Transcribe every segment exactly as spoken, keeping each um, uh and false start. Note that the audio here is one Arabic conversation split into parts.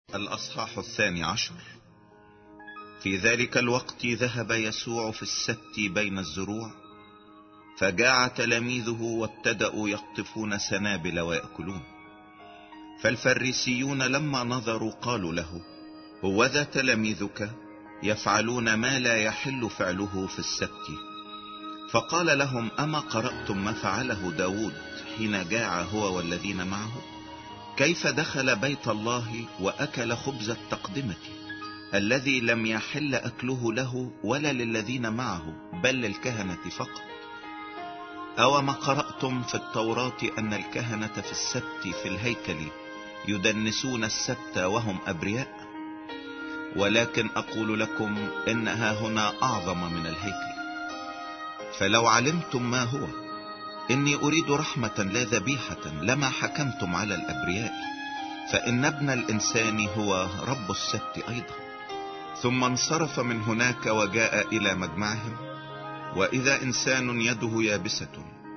الأصحاح الثاني عشر. في ذلك الوقت ذهب يسوع في السبت بين الزروع، فجاع تلاميذه وابتدأوا يقطفون سنابل ويأكلون. فالفريسيون لما نظروا قالوا له: هوذا تلاميذك يفعلون ما لا يحل فعله في السبت. فقال لهم: أما قرأتم ما فعله داود حين جاع هو والذين معه؟ كيف دخل بيت الله وأكل خبز التقدمة الذي لم يحل أكله له ولا للذين معه بل للكهنة فقط؟ أو ما قرأتم في التوراة أن الكهنة في السبت في الهيكل يدنسون السبت وهم أبرياء؟ ولكن أقول لكم إنها هنا أعظم من الهيكل. فلو علمتم ما هو إني أريد رحمة لا ذبيحة لما حكمتم على الأبرياء، فإن ابن الإنسان هو رب السبت أيضا. ثم انصرف من هناك وجاء إلى مجمعهم، وإذا إنسان يده يابسة،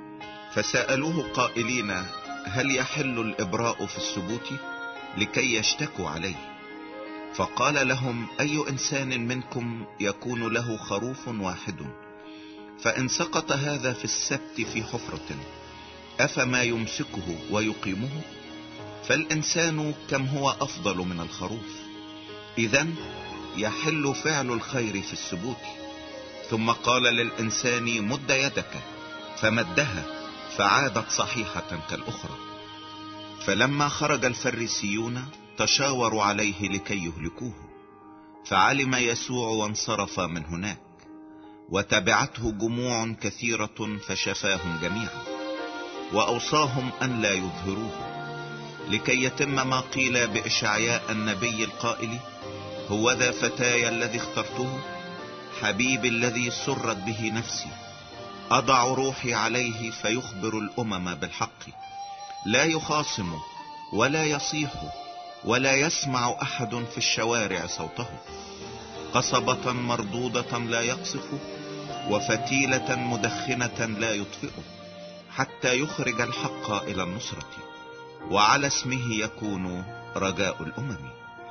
فسألوه قائلين: هل يحل الإبراء في السبوت؟ لكي يشتكوا عليه. فقال لهم: أي إنسان منكم يكون له خروف واحد، فإن سقط هذا في السبت في حفرة، أفما يمسكه ويقيمه؟ فالإنسان كم هو أفضل من الخروف؟ إذن يحل فعل الخير في السبوت. ثم قال للإنسان: مد يدك، فمدها فعادت صحيحة كالأخرى. فلما خرج الفريسيون تشاوروا عليه لكي يهلكوه. فعلم يسوع وانصرف من هناك، وتبعته جموع كثيرة فشفاهم جميعا، وأوصاهم أن لا يظهروه، لكي يتم ما قيل بإشعياء النبي القائل: هوذا فتاي الذي اخترته، حبيبي الذي سرت به نفسي، أضع روحي عليه فيخبر الأمم بالحق، لا يخاصم ولا يصيح ولا يسمع أحد في الشوارع صوته، قصبة مردودة لا يقصف، وفتيلة مدخنة لا يطفئ، حتى يخرج الحق إلى النصرة، وعلى اسمه يكون رجاء الأمم.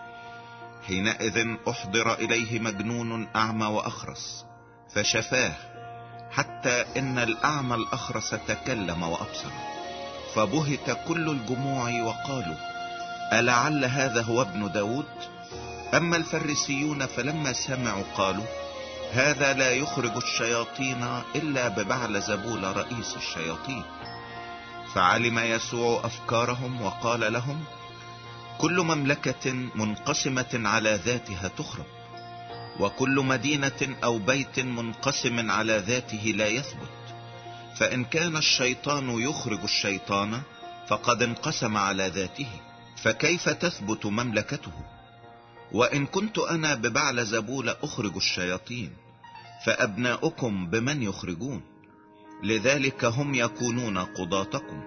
حينئذ أحضر إليه مجنون أعمى وأخرس فشفاه، حتى إن الأعمى الأخرس تكلم وأبصر. فبهت كل الجموع وقالوا: ألعل هذا هو ابن داود؟ أما الفريسيون فلما سمعوا قالوا: هذا لا يخرج الشياطين إلا ببعلزبول رئيس الشياطين. فعلم يسوع أفكارهم وقال لهم: كل مملكة منقسمة على ذاتها تخرب، وكل مدينة أو بيت منقسم على ذاته لا يثبت. فإن كان الشيطان يخرج الشيطان فقد انقسم على ذاته، فكيف تثبت مملكته؟ وإن كنت أنا ببعلزبول أخرج الشياطين، فأبناؤكم بمن يخرجون؟ لذلك هم يكونون قضاتكم.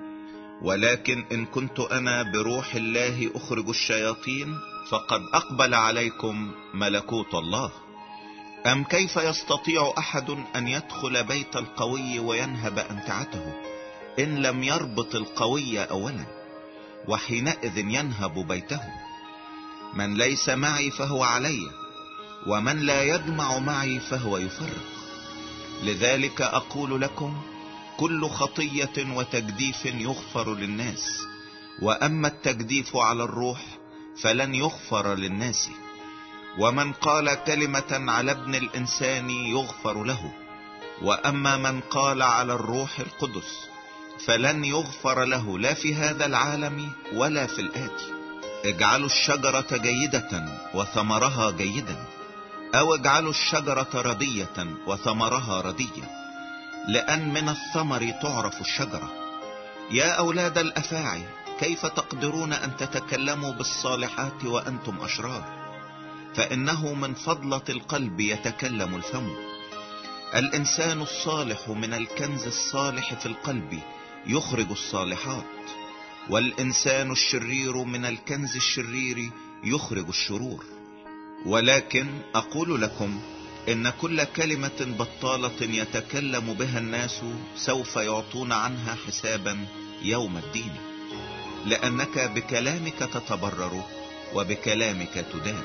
ولكن إن كنت أنا بروح الله أخرج الشياطين، فقد أقبل عليكم ملكوت الله. أم كيف يستطيع أحد أن يدخل بيت القوي وينهب أمتعته إن لم يربط القوي أولا؟ وحينئذ ينهب بيته. من ليس معي فهو علي، ومن لا يجمع معي فهو يفرق. لذلك أقول لكم: كل خطية وتجديف يغفر للناس، وأما التجديف على الروح فلن يغفر للناس. ومن قال كلمة على ابن الإنسان يغفر له، وأما من قال على الروح القدس فلن يغفر له، لا في هذا العالم ولا في الآتي. اجعلوا الشجرة جيدة وثمرها جيدا، أو اجعلوا الشجرة ردية وثمرها رديا، لأن من الثمر تعرف الشجرة. يا أولاد الأفاعي، كيف تقدرون أن تتكلموا بالصالحات وأنتم أشرار؟ فإنه من فضلة القلب يتكلم الفم. الإنسان الصالح من الكنز الصالح في القلب يخرج الصالحات، والإنسان الشرير من الكنز الشرير يخرج الشرور. ولكن أقول لكم إن كل كلمة بطالة يتكلم بها الناس سوف يعطون عنها حسابا يوم الدين. لأنك بكلامك تتبرر وبكلامك تدان.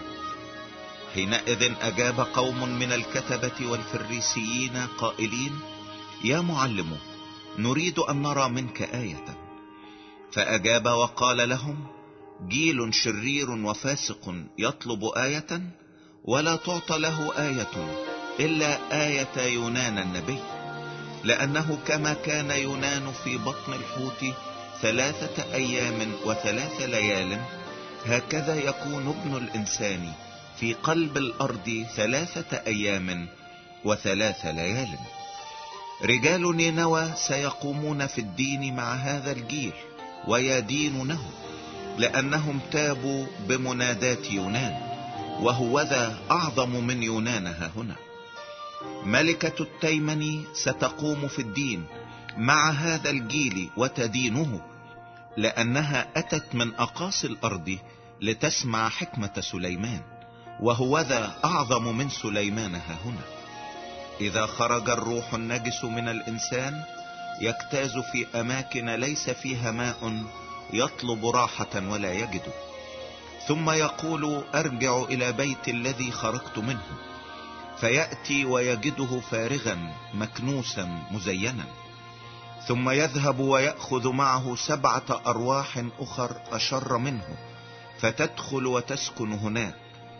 حينئذ أجاب قوم من الكتبة والفريسيين قائلين: يا معلم، نريد أن نرى منك آية. فأجاب وقال لهم: جيل شرير وفاسق يطلب آية، ولا تعطى له آية إلا آية يونان النبي. لأنه كما كان يونان في بطن الحوت ثلاثة أيام وثلاث ليال، هكذا يكون ابن الإنسان في قلب الأرض ثلاثة أيام وثلاث ليال. رجال نينوى سيقومون في الدين مع هذا الجيل ويدينونه، لأنهم تابوا بمنادات يونان، وهوذا أعظم من يونان ها هنا. ملكة التيمن ستقوم في الدين مع هذا الجيل وتدينه، لأنها أتت من أقاصي الأرض لتسمع حكمة سليمان، وهوذا أعظم من سليمان ها هنا. إذا خرج الروح النجس من الإنسان يجتاز في أماكن ليس فيها ماء، يطلب راحة ولا يجد، ثم يقول: أرجع إلى بيت الذي خرجت منه، فيأتي ويجده فارغا مكنوسا مزينا، ثم يذهب ويأخذ معه سبعة أرواح أخر أشر منه، فتدخل وتسكن هناك،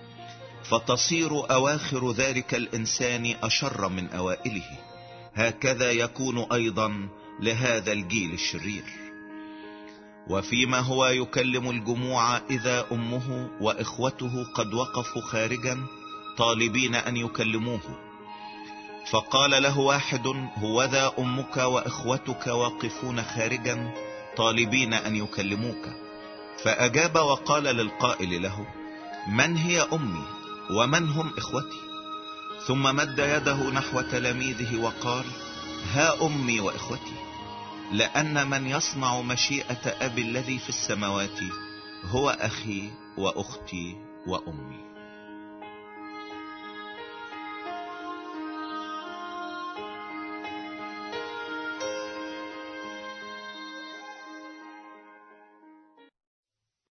فتصير أواخر ذلك الإنسان أشر من أوائله. هكذا يكون أيضا لهذا الجيل الشرير. وفيما هو يكلم الجموع إذا أمه وإخوته قد وقفوا خارجا طالبين أن يكلموه. فقال له واحد: هوذا أمك وإخوتك واقفون خارجا طالبين أن يكلموك. فأجاب وقال للقائل له: من هي أمي ومن هم إخوتي؟ ثم مد يده نحو تلاميذه وقال: ها أمي وإخوتي، لأن من يصنع مشيئة أبي الذي في السماوات هو أخي وأختي وأمي.